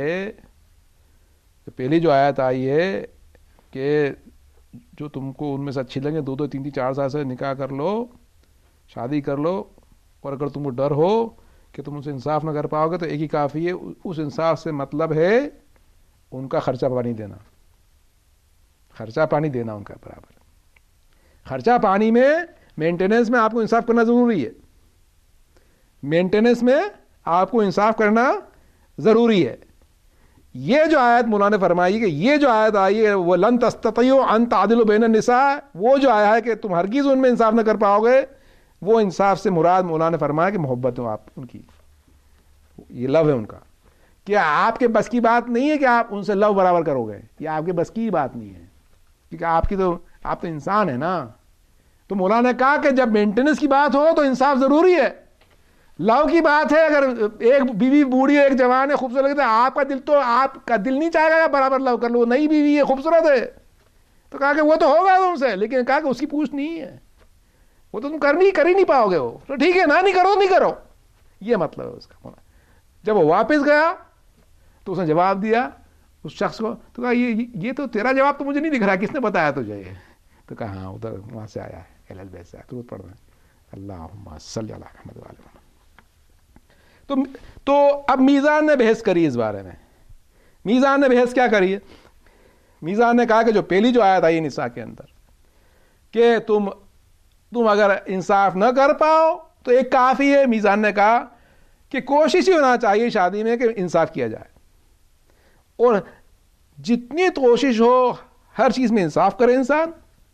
آئی ہے کہ جو تم کو ان میں سے اچھی لگے 2 2 3 3 4 سال سے نکاح کر لو, شادی کر لو, اور اگر تم کو ڈر ہو کہ تم ان سے انصاف نہ کر پاؤ گے تو ایک ہی کافی ہے. اس انصاف سے مطلب ہے ان کا خرچہ پانی دینا, ان کا برابر. خرچہ پانی میں मेंटेनेंस में आपको इंसाफ करना ज़रूरी है, मेंटेनेंस में आपको इंसाफ करना ज़रूरी है। ये जो आयत मौला ने फरमाई कि ये जो आयत आई है वो लन तस्ततियु अन तादिलु बैन निसा, वो जो आया है कि तुम हरगिज़ उनमें इंसाफ न कर पाओगे, वो इंसाफ से मुराद मौला ने फरमाया कि मोहब्बत हो आप उनकी, ये लव है उनका। क्या आपके बस की बात नहीं है कि आप उनसे लव बराबर करोगे, ये आपके बस की बात नहीं है, क्योंकि आप तो इंसान है ना। तो मौला ने कहा कि जब मेंटेनेंस की बात हो तो इंसाफ ज़रूरी है। लव की बात है, अगर एक बीवी बूढ़ी है एक जवान है खूबसूरत लगता है, आपका दिल नहीं चाहेगा बराबर लव कर लो, नई बीवी है खूबसूरत है, तो कहा कि वो तो होगा तुमसे, लेकिन कहा कि उसकी पूछ नहीं है, वो तो तुम कर ही नहीं पाओगे, वो तो ठीक है ना, नहीं करो, ये मतलब है उसका। जब वो वापस गया तो उसने जवाब दिया उस शख्स को, तो कहा ये तो तेरा जवाब तो मुझे नहीं दिख रहा, किसने बताया तुझे ये? तो कहा हाँ उधर वहाँ से आया है, एल बैत से आया, तुरंत पढ़ना है अल्लाहुम्मा सल्ली अला मुहम्मद व आले मुहम्मद। तो अब मीज़ान ने बहस करी इस बारे में। मीज़ान ने बहस क्या करी है? मीज़ान ने कहा कि जो पहली जो आयत आई निसा के अंदर कि तुम अगर इंसाफ न कर पाओ तो एक काफ़ी है। मीज़ान ने कहा कि कोशिश ही होना चाहिए शादी में कि इंसाफ किया जाए, और जितनी कोशिश हो हर चीज़ में इंसाफ करे इंसान,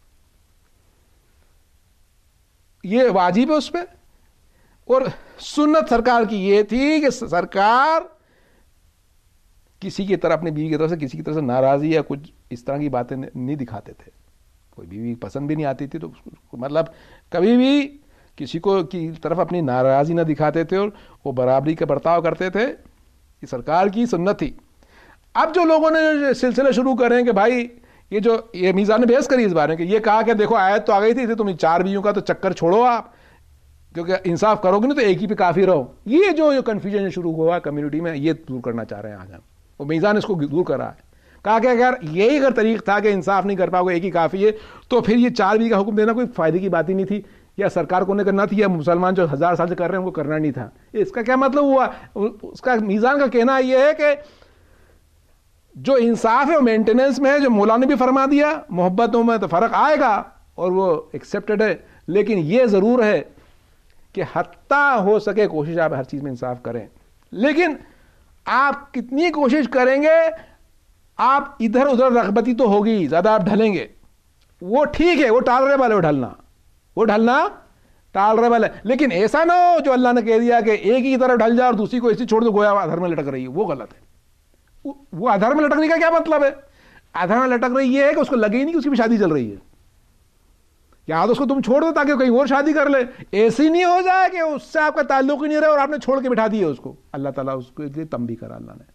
ये वाजिब है उस पर। और सुन्नत सरकार की ये थी कि सरकार किसी की तरफ, अपनी बीवी की तरफ से किसी की तरफ से नाराज़ी या कुछ इस तरह की बातें नहीं दिखाते थे। कोई बीवी पसंद भी नहीं आती थी तो मतलब कभी भी किसी को की तरफ अपनी नाराज़ी ना दिखाते थे, और वो बराबरी का बर्ताव करते थे। ये सरकार की सुन्नत थी। अब जो लोगों ने सिलसिले शुरू कर रहे हैं कि भाई ये मीज़ान ने बहस करी इस बारे में, कि ये कहा कि देखो आयत तो आ गई थी, तुम 4 बीवियों का तो चक्कर छोड़ो आप, क्योंकि इंसाफ करोगे नहीं तो एक ही पे काफ़ी रहो। ये जो कन्फ्यूजन शुरू हुआ कम्युनिटी में, ये दूर करना चाह रहे हैं आज हम, और मीज़ान इसको दूर कर रहा है। कहा कि अगर तरीक़ था कि इंसाफ नहीं कर पाओगे, एक ही काफ़ी है, तो फिर ये 4 बीवी का हुक्म देना कोई फ़ायदे की बात ही नहीं थी, या सरकार को नहीं करना थी, या मुसलमान जो 1000 साल से कर रहे हैं उनको करना नहीं था। इसका क्या मतलब हुआ? उसका मीज़ान का कहना यह है कि जो इंसाफ है वो मेंटेनेंस में है, जो मौला ने भी फरमा दिया, मोहब्बतों में तो फ़र्क आएगा और वो एक्सेप्टेड है, लेकिन ये ज़रूर है कि हत्ता हो सके कोशिश आप हर चीज़ में इंसाफ करें। लेकिन आप कितनी कोशिश करेंगे, आप इधर उधर रग़बती तो होगी, ज़्यादा आप ढलेंगे, वो ठीक है, वो टॉलरेबल है, वो ढलना टॉलरेबल है। लेकिन ऐसा ना हो जो अल्लाह ने कह दिया कि एक ही तरफ ढल जाओ और दूसरी को ऐसी छोड़ दो गोया अधर में लटक रही है, वो गलत है। वो अधर में लटकने का क्या मतलब है? अधर में लटक रही है कि उसको लगे ही नहीं कि उसकी भी शादी चल रही है, या तो उसको तुम छोड़ दो ताकि कहीं और शादी कर ले। ऐसी नहीं हो जाए कि उससे आपका ताल्लुक ही नहीं रहे और आपने छोड़ के बिठा दिया उसको। अल्लाह ताला उसको लिए तंबी करा अल्लाह ने।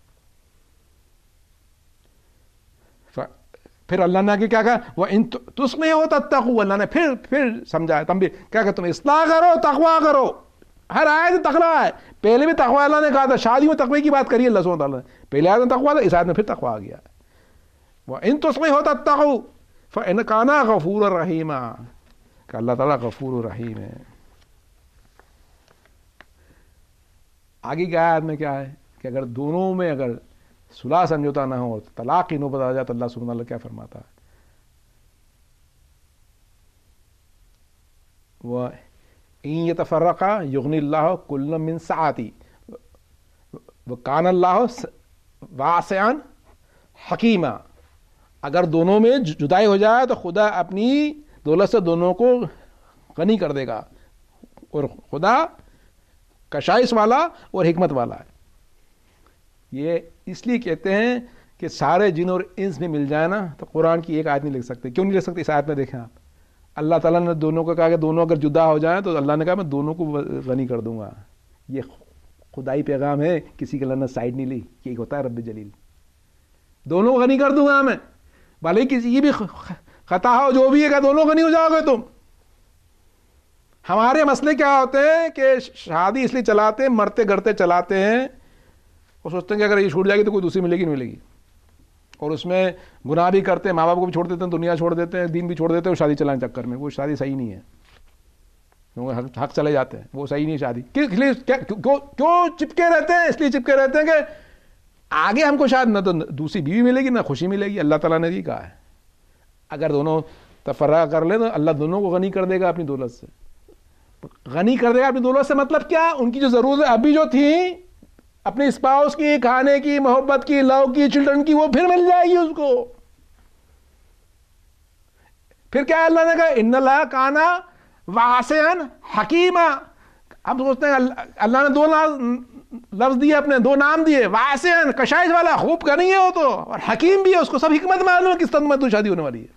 फिर अल्लाह ने आगे क्या कहा? वह इन तुस्में हो तत्तकू, अल्लाह ने फिर समझाया तंबी, क्या कहते तुम इस्लाह करो, तकवा करो। हर आयत तकवा है, पहले भी तकवा अल्लाह ने कहा था, शादी में तकवे की बात करिए अल्लाह सुब्हानहू तआला ने, पहले आयत में तकवा था, इस आयत में फिर तकवा आ गया। वह इन तुस्में हो तत्तकू फ़इन काना गफूर रहीमा, कि अल्लाह ताला गफूर रहीम है। आगे की आयत में क्या है कि अगर दोनों में अगर सुलह समझौता ना हो, तलाक की नौबत आ जाए, तो अल्लाह सुब्हानहू तआला क्या फरमाता है? वह इन यतफर्रक़ा युग़निल्लाहु कुल्लन मिन सअती व कान अल्लाहु वासिअन हकीमा। अगर दोनों में जुदाई हो जाए तो खुदा अपनी दौलत से दोनों को गनी कर देगा, और खुदा कशाइश वाला और हिकमत वाला है। ये इसलिए कहते हैं कि सारे जिन और इंस में मिल जाए ना तो कुरान की एक आयत नहीं लिख सकते। क्यों नहीं लिख सकते? इस आयत में देखें आप, अल्लाह ताला ने दोनों को कहा कि दोनों अगर जुदा हो जाएं तो अल्लाह ने कहा मैं दोनों को गनी कर दूंगा। ये खुदाई पैगाम है, किसी के अल्लाह ने साइड नहीं ली कि एक होता है रब्बे जलील, दोनों को गनी कर दूंगा मैं, भले ही किसी की भी खता हो जो भी है, क्या दोनों गनी हो जाओगे तुम। हमारे मसले क्या होते हैं कि शादी इसलिए चलाते हैं, मरते गड़ते चलाते हैं, और सोचते हैं कि अगर ये छूट जाएगी तो कोई दूसरी मिलेगी नहीं मिलेगी, और उसमें गुनाह भी करते हैं, माँ बाप को भी छोड़ देते हैं, दुनिया छोड़ देते हैं, दीन भी छोड़ देते हैं, शादी चलाने चक्कर में। वो शादी सही नहीं है, क्योंकि हक चले जाते हैं, वो सही नहीं शादी। क्यों चिपके रहते हैं? इसलिए चिपके रहते हैं कि आगे हमको शायद न तो दूसरी बीवी मिलेगी ना खुशी मिलेगी। अल्लाह ताला ने भी कहा है अगर दोनों تفرقہ کر لیں تو اللہ دونوں کو غنی کر دے گا اپنی دولت سے. غنی کر دے گا اپنی دولت سے مطلب کیا؟ ان کی جو ضرورت ابھی جو تھی اپنے اسپاؤس کی، کھانے کی، محبت کی، لو کی، چلڈرن کی، وہ پھر مل جائے گی اس کو. پھر کیا اللہ نے کہا ان اللہ کان واسعا حکیما. ہم سوچتے ہیں اللہ نے دو لفظ دیے، اپنے دو نام دیے، واسعا کشائش والا، خوب کریں گے وہ تو، اور حکیم بھی ہے، اس کو سب حکمت معلوم ہے کس طرح میں تو شادی ہونے والی ہے،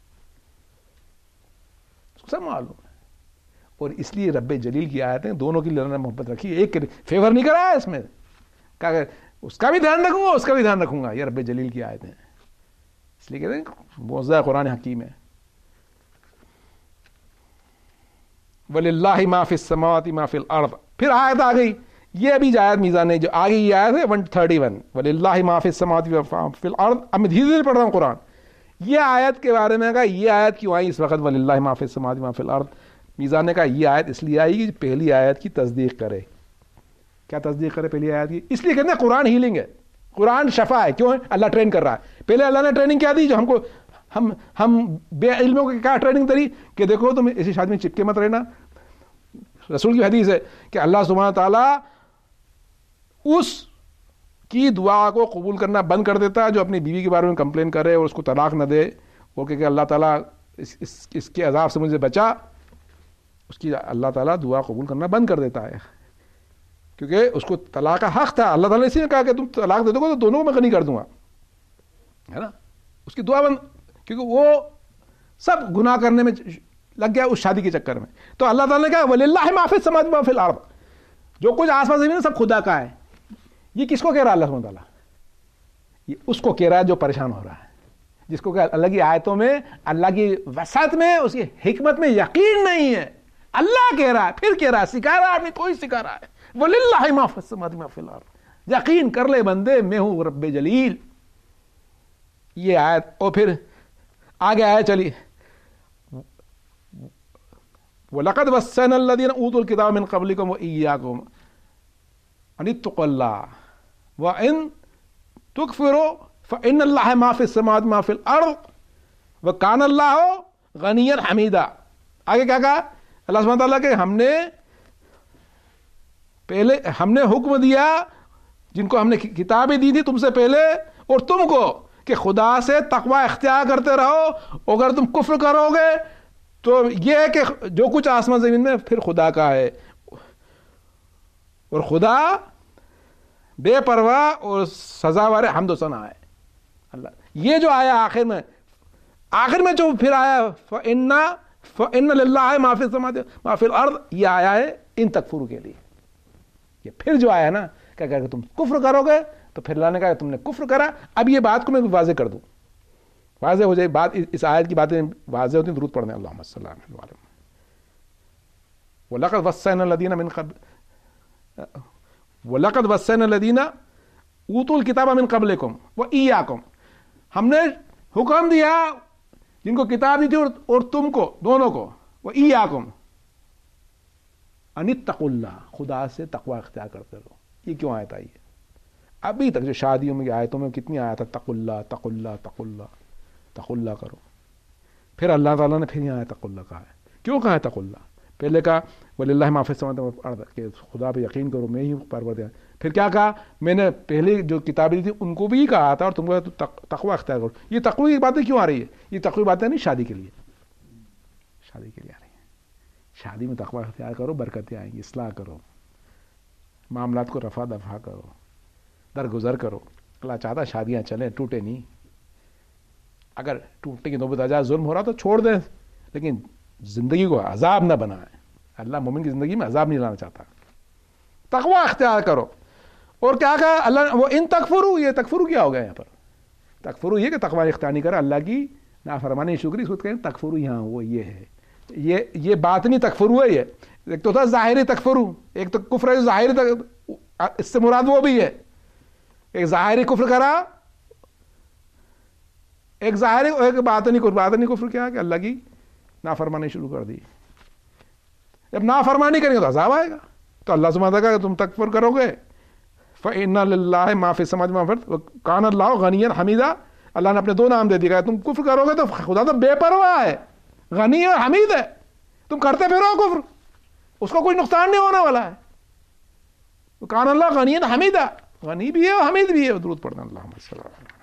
اس کو سب معلوم ہے. اور اس لیے رب جلیل کی آیتیں دونوں کی لڑنا محبت رکھی، ایک فیور نہیں کرا ہے اس میں، کہ اس کا بھی دھیان رکھوں گا اس کا بھی دھیان رکھوں گا. یہ رب جلیل کی آیتیں اس لیے کہتے ہیں معجزہ قرآن حکیم ہے. وَلِلَّهِ مَا فِي السَّمَاوَاتِ مَا فِي الْأَرْضِ. پھر آیت آ گئی، یہ ابھی آیت میزان ہے جو آگے یہ آیت ہے 131 وَلِلَّهِ مَا فِي السَّمَاوَاتِ مَا فِي الْأَرْضِ. اب میں دھیرے دھیرے پڑھ رہا ہوں قرآن. یہ آیت کے بارے میں کہا یہ آیت کیوں آئی اس وقت وَلِلَّهِ مَا فِي السَّمَاوَاتِ مَا فِي الْأَرْضِ. میزان نے کہا یہ آیت اس لیے آئی کہ پہلی آیت کی تصدیق کرے. کیا تصدیق کرے پہلی آیت کی؟ اس لیے کہتے ہیں قرآن ہیلنگ ہے، قرآن شفا ہے. کیوں ہے؟ اللہ ٹرین کر رہا ہے. پہلے اللہ نے ٹریننگ کیا دی جو ہم کو ہم بے علموں کو کیا ٹریننگ دی کہ دیکھو تم ایسی شادی میں چپکے مت رہنا. رسول کی حدیث ہے کہ اللہ سبحانہ تعالیٰ اس کی دعا کو قبول کرنا بند کر دیتا ہے جو اپنی بیوی کے بارے میں کمپلین کرے اور اس کو طلاق نہ دے اور کہ اللہ تعالیٰ اس کے عذاب سے مجھے بچا، اس کی اللہ تعالیٰ دعا قبول کرنا بند کر دیتا ہے، کیونکہ اس کو طلاق کا حق تھا. اللہ تعالیٰ نے اسی نے کہا کہ تم طلاق دے دو گے تو دونوں کو میں غنی کر دوں گا، ہے نا. اس کی دعا بند، کیونکہ وہ سب گناہ کرنے میں لگ گیا اس شادی کے چکر میں. تو اللہ تعالیٰ نے کہا وَلِلَّهِ مَا فِي السَّمَاوَاتِ وَمَا فِي الْأَرْضِ. جو کچھ آس پاس زمین ہے سب خدا کا ہے. یہ کس کو کہہ رہا ہے اللہ سبحانہ تعالیٰ؟ یہ اس کو کہہ رہا ہے جو پریشان ہو رہا ہے، جس کو کہ اللہ کی آیتوں میں، اللہ کی وسعت میں، اس کی حکمت میں یقین نہیں ہے. اللہ کہہ رہا ہے، پھر کہہ رہا ہے، سکھا رہا ہے آدمی، کوئی سکھا رہا ہے وَلِلَّهِ مَا فِي السَّمَاوَاتِ وَمَا فِي الْأَرْضِ. یقین کر لے بندے میں ہوں رب جلیل. یہ آیت. اور پھر آگے آیا چلی وَلَقَدْ وَصَّيْنَا الَّذِينَ أُوتُوا الْكِتَابَ مِنْ قَبْلِكُمْ وَإِيَّاكُمْ أَنِ اتَّقُوا اللَّهَ وَإِن تُكْفِرُوا فَإِنَّ اللَّهَ مَا فِي السَّمَاوَاتِ مَا فِي الْأَرْضِ وَكَانَ اللَّهُ غَنِيًّا حَمِيدًا. آگے کیا کہا اللہ سبحانہ تعالیٰ کہ ہم نے حکم دیا جن کو ہم نے کتابیں دی تھی تم سے پہلے اور تم کو کہ خدا سے تقوی اختیار کرتے رہو. اگر تم کفر کرو گے تو یہ ہے کہ جو کچھ آسمان زمین میں پھر خدا کا ہے، اور خدا بے پرواہ اور سزاوار حمد و ثنا ہے. اللہ یہ جو آیا آخر میں جو پھر آیا فَإِنَّ لِلَّهِ مَا فِي السَّمَاوَاتِ مَا فِي الْأَرْضِ، یہ آیا ہے ان تکفروا کے لیے. یہ پھر جو آیا نا کیا کہ تم کفر کرو گے تو پھر اللہ نے کہا کہ تم نے کفر کرا. اب یہ بات کو میں واضح کر دوں، واضح ہو جائے بات. اس آیت کی باتیں واضح ہوتی ہیں، درود پڑھنے اللہم صلی اللہ علیہ وسلم. وَلَقَدْ وَصَّيْنَا الَّذِينَ مِنْ قَبْلِكُمْ وَلَقَدْ وَصَّيْنَا الَّذِينَ أُوتُوا الْكِتَابَ مِنْ قَبْلِكُمْ وَإِيَّاكُمْ. ہم نے حکم دیا جن کو کتاب دی تھی اور تم کو دونوں کو، وَإِيَّاكُمْ أَنِ اتَّقُوا اللَّهَ، خدا سے تقوی اختیار کرتے رہو. یہ کیوں آیت آئی ہے؟ ابھی تک جو شادیوں میں آیتوں میں کتنی آیات ہے تقوا اللہ تقوا اللہ تقوا اللہ تقوا اللہ کرو. پھر اللہ تعالیٰ نے پھر یہاں تقوا اللہ کہا ہے. کیوں کہا ہے تقوا اللہ؟ پہلے کہا وَلِلَّهِ مَا فِي السَّمَاوَاتِ وَمَا فِي الْأَرْضِ کہ خدا پہ یقین کرو میں ہی پروردگار. پھر کیا کہا میں نے پہلے جو کتابیں دی تھی ان کو بھی کہا تھا اور تم کو تقوی اختیار کرو. یہ تقوی کی باتیں کیوں آ رہی ہے؟ یہ تقوی باتیں نہیں شادی کے لیے، شادی کے لیے آ رہی ہیں. شادی میں تقوی اختیار کرو، برکتیں آئیں گی، اصلاح کرو، معاملات کو رفع دفع کرو، درگزر کرو. اللہ چاہتا شادیاں چلیں، ٹوٹے نہیں. اگر ٹوٹنے کی نوبت آ جائے، ظلم ہو رہا تو چھوڑ دیں، لیکن زندگی کو عذاب نہ بنائیں. اللہ مومن کی زندگی میں عذاب نہیں لانا چاہتا. تقوی اختیار کرو. اور کیا کہا اللہ وہ ان تکفروا. یہ تکفروا کیا ہو گیا یہاں پر؟ تکفروا یہ کہ تقوی اختیار نہیں کرا، اللہ کی نافرمانی شکری، اس کو کہیں تکفروا. یہاں وہ یہ ہے، یہ باطنی تکفروا ہے. یہ ایک تو تھا ظاہری تکفروا، ایک تو کفر ہے ظاہری، اس سے مراد وہ بھی ہے. ایک ظاہری کفر کرا، ایک ظاہری اور ایک باطنی کفر. باطنی کفر کیا ہے کہ اللہ کی نافرمانی شروع کر دی. جب نافرمانی کریں گے تو عذاب آئے گا. تو اللہ سبحانہ کہا کہ تم تکفر کرو گے فَإِنَّ لِلَّهِ مَا فِي السَّمَاوَاتِ وَمَا فِي الْأَرْضِ وَكَانَ اللَّهُ غَنِيًّا حَمِيدًا. اللہ نے اپنے دو نام دے دیے. تم کفر کرو گے تو خدا تو بے پرواہ ہے. غنی اور حمید ہے، تم کرتے پھرو کفر، اس کو کوئی نقصان نہیں ہونے والا ہے. کان اللہ غنی حمیدہ، غنی بھی ہے اور حمید بھی ہے. درود پڑھنا اللہم صلی اللہ علیہ وسلم.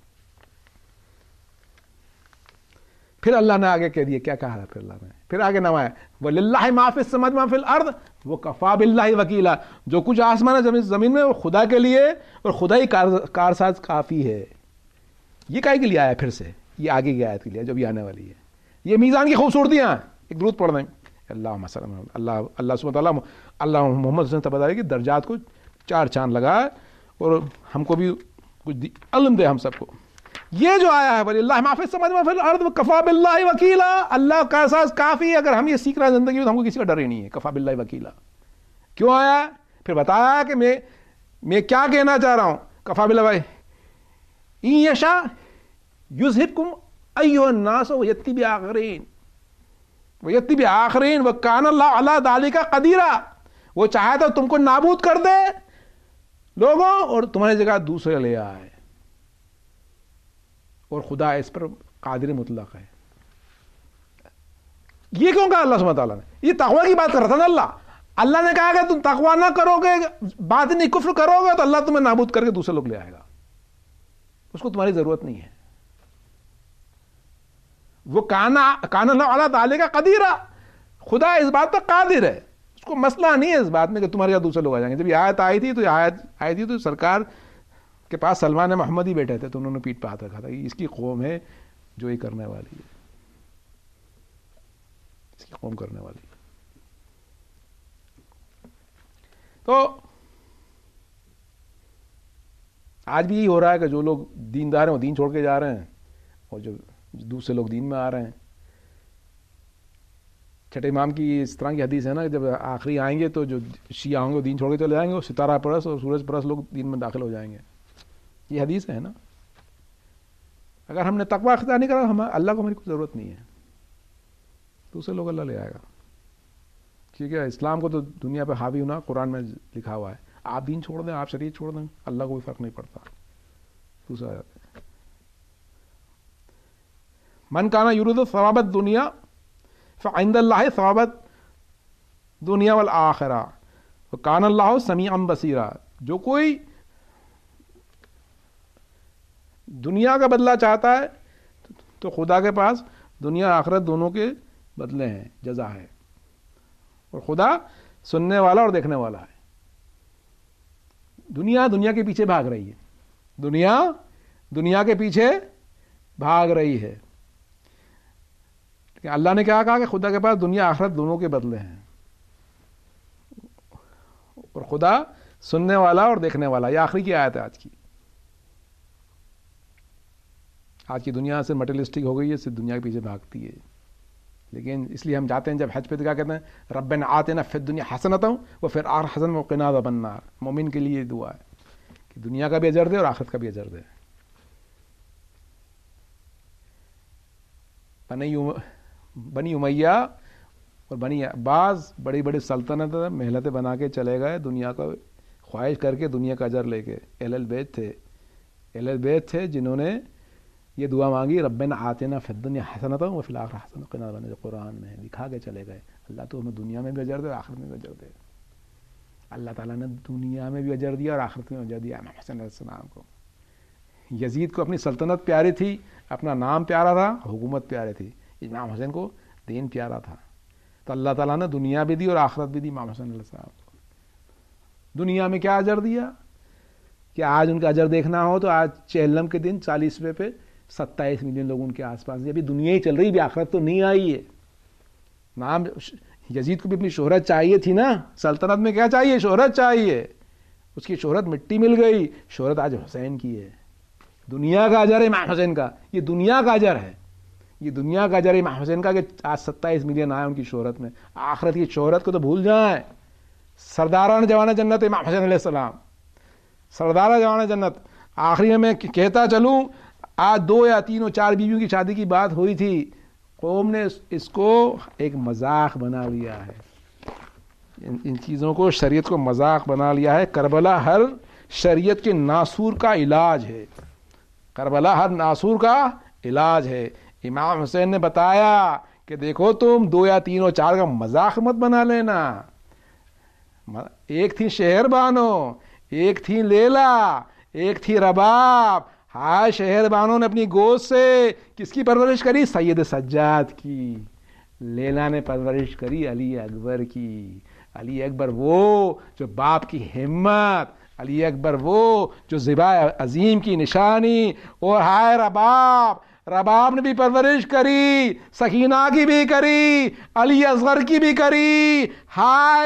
پھر اللہ نے آگے کہہ دیا، کیا کہا ہے پھر اللہ نے، پھر آگے نمایا وَلِلَّهِ مَا فِي السَّمَاوَاتِ وَمَا فِي الْأَرْضِ وَكَفَىٰ بِاللَّهِ وَكِيلًا. جو کچھ آسمان ہے زمین میں وہ خدا کے لیے اور خدا ہی کارساز کافی ہے. یہ کائے کے لیے آیا پھر سے، یہ آگے کی آیت کے لیے جو بھی آنے والی ہے. یہ میزان کی خوبصورتیاں ہیں. ایک درود پڑھ دیں اللہم صلی اللہ علیہ وسلم. اللہ سبحانہ وتعالیٰ اللہ محمد صلی اللہ علیہ وسلم بتا رہے کہ درجات کو 4 چاند لگائے اور ہم کو بھی کچھ علم دے ہم سب کو. یہ جو آیا ہے وَلِلَّهِ مَا فِي السَّمَاوَاتِ وَمَا فِي الْأَرْضِ وَكَفَىٰ بِاللَّهِ وَكِيلًا. اللہ کا احساس کافی ہے. اگر ہم یہ سیکھ رہے ہیں زندگی میں تو ہم کو کسی کا ڈر ہی نہیں ہے. کفا باللہ وکیلا. کیوں آیا ہے؟ پھر بتایا کہ میں کیا کہنا چاہ رہا ہوں. کفا باللہ ان یشاء یذہبکم ایھا الناس ویأتی بآخرین وکان اللہ علی ذلک قدیرا. وہ چاہے تو تم کو نابود کر دے لوگوں اور تمہاری جگہ دوسرے لے آئے، اور خدا اس پر قادر مطلق ہے. یہ کیوں کہا اللہ سبحانہ تعالیٰ نے؟ یہ تقوی کی بات کر رہا تھا نا اللہ نے کہا کہ تم تقوی نہ کرو گے، باطنی کفر کرو گے تو اللہ تمہیں نابود کر کے دوسرے لوگ لے آئے گا. اس کو تمہاری ضرورت نہیں ہے. وہ کان اللہ علی ذلک قدیر، خدا اس بات پر قادر ہے. اس کو مسئلہ نہیں ہے اس بات میں کہ تمہارے یہاں دوسرے لوگ آ جائیں گے. جب یہ آیت آئی تھی تو سرکار کے پاس سلمان محمد ہی بیٹھے تھے تو انہوں نے پیٹ پہ ہاتھ رکھا تھا. اس کی قوم ہے جو یہ کرنے والی ہے، اس کی قوم کرنے والی ہے. تو آج بھی یہی ہو رہا ہے کہ جو لوگ دیندار ہیں وہ دین چھوڑ کے جا رہے ہیں، اور جو دوسرے لوگ دین میں آ رہے ہیں. چھٹے امام کی اس طرح کی حدیث ہے نا کہ جب آخری آئیں گے تو جو شیعہ ہوں گے وہ دین چھوڑ کے چلے جائیں گے، اور ستارہ پرست اور سورج پرست لوگ دین میں داخل ہو جائیں گے. یہ حدیث ہے نا. اگر ہم نے تقوی اختیار نہیں کرا اللہ کو ہماری کوئی ضرورت نہیں ہے. دوسرے لوگ اللہ لے آئے گا. ٹھیک ہے، اسلام کو تو دنیا پہ حاوی ہونا قرآن میں لکھا ہوا ہے. آپ دین چھوڑ دیں، آپ شریعت چھوڑ دیں، اللہ کو کوئی فرق نہیں پڑتا. دوسرا آیت ہے من کان یرید ثواب الدنیا فعند اللہ ثواب الدنیا والآخرہ وکان اللہ سمیعا بصیرا. جو کوئی دنیا کا بدلہ چاہتا ہے تو خدا کے پاس دنیا آخرت دونوں کے بدلے ہیں، جزا ہے. اور خدا سننے والا اور دیکھنے والا ہے. دنیا کے پیچھے بھاگ رہی ہے. دنیا کے پیچھے بھاگ رہی ہے. لیکن اللہ نے کیا کہا کہ خدا کے پاس دنیا آخرت دونوں کے بدلے ہیں. اور خدا سننے والا اور دیکھنے والا. یہ آخری کی آیت ہے آج کی. آج کی دنیا سے مٹیریلسٹک ہو گئی ہے، صرف دنیا کے پیچھے بھاگتی ہے. لیکن اس لیے ہم جاتے ہیں جب حج پہ کیا کہتے ہیں ربنا آتنا فی الدنیا حسنۃ وفی الآخرۃ حسنۃ وقنا عذاب النار. مومن کے لیے یہ دعا ہے کہ دنیا کا بھی اجر دے اور آخرت کا بھی اجر دے. بنی امیہ اور بنی عباس بڑی بڑی سلطنت محنتیں بنا کے چلے گئے، دنیا کا خواہش کر کے دنیا کا اجر لے کے. اہل البیت تھے جنہوں نے یہ دعا مانگی ربنا آتنا فی الدنیا حسنۃ وفی الآخرۃ حسنۃ وقنا عذاب النار. جو قرآن میں دکھا کے چلے گئے اللہ تو ہمیں دنیا میں بھی اجر دے اور آخرت میں بھی اجر دے. اللہ تعالیٰ نے دنیا میں بھی اجر دیا اور آخرت میں اجر دیا امام حسن علیہ السلام کو. یزید کو اپنی سلطنت پیاری تھی، اپنا نام پیارا تھا، حکومت پیاری تھی. امام حسین کو دین پیارا تھا، تو اللہ تعالیٰ نے دنیا بھی دی اور آخرت بھی دی امام حسن علیہ السلام کو. دنیا میں کیا اجر دیا کہ آج ان کا اجر دیکھنا ہو تو آج چہلم کے دن 40ویں پہ 27 ملین لوگ ان کے آس پاس. ابھی دنیا ہی چل رہی، بھی آخرت تو نہیں آئی ہے. نام یزید کو بھی اپنی شہرت چاہیے تھی نا. سلطنت میں کیا چاہیے؟ شہرت چاہیے. اس کی شہرت مٹی مل گئی. شہرت آج حسین کی ہے. دنیا کا اجر ہے امام حسین کا. یہ دنیا کا اجر ہے، یہ دنیا کا اجر ہے امام حسین کا کہ آج 27 ملین آئے ان کی شہرت میں. آخرت کی شہرت کو تو بھول جائیں. سرداران جوان جنت امام حسین علیہ السلام، سردار جوان جنت. آخری میں کہتا چلوں آج 2 یا 3 اور 4 بیویوں کی شادی کی بات ہوئی تھی. قوم نے اس کو ایک مذاق بنا لیا ہے. ان چیزوں کو شریعت کو مذاق بنا لیا ہے. کربلا ہر شریعت کے ناسور کا علاج ہے. کربلا ہر ناسور کا علاج ہے. امام حسین نے بتایا کہ کہ دیکھو تم 2 یا 3 اور 4 کا مذاق مت بنا لینا. ایک تھی شہر بانو، ایک تھی لیلا، ایک تھی رباب. ہائے شہر بانو نے اپنی گود سے کس کی پرورش کری؟ سید سجاد کی. لیلا نے پرورش کری علی اکبر کی. علی اکبر وہ جو باپ کی ہمت، علی اکبر وہ جو ذبح عظیم کی نشانی. اور ہائے رباب نے بھی پرورش کری، سکینہ کی بھی کری، علی اصغر کی بھی کری. ہائے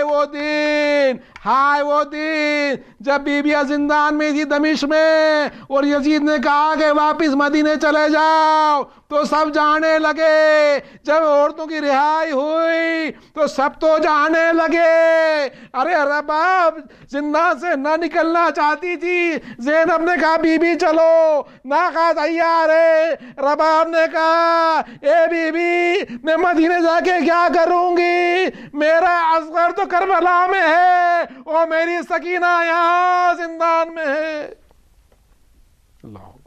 وہ دن جب بیویاں زندان میں تھی دمشق میں، اور یزید نے کہا کہ واپس مدینے چلے جاؤ تو سب جانے لگے. جب عورتوں کی رہائی ہوئی تو سب تو جانے لگے. ارے رباب زندان سے نہ نکلنا چاہتی تھی، زینب نے کہا بی بی چلو، نہ کہا تیار ہے. رباب نے کہا اے بی بی میں مدینے جا کے کیا کروں گی، میرا اصغر تو کربلا میں ہے اور میری سکینہ یہاں زندان میں ہے. اللہ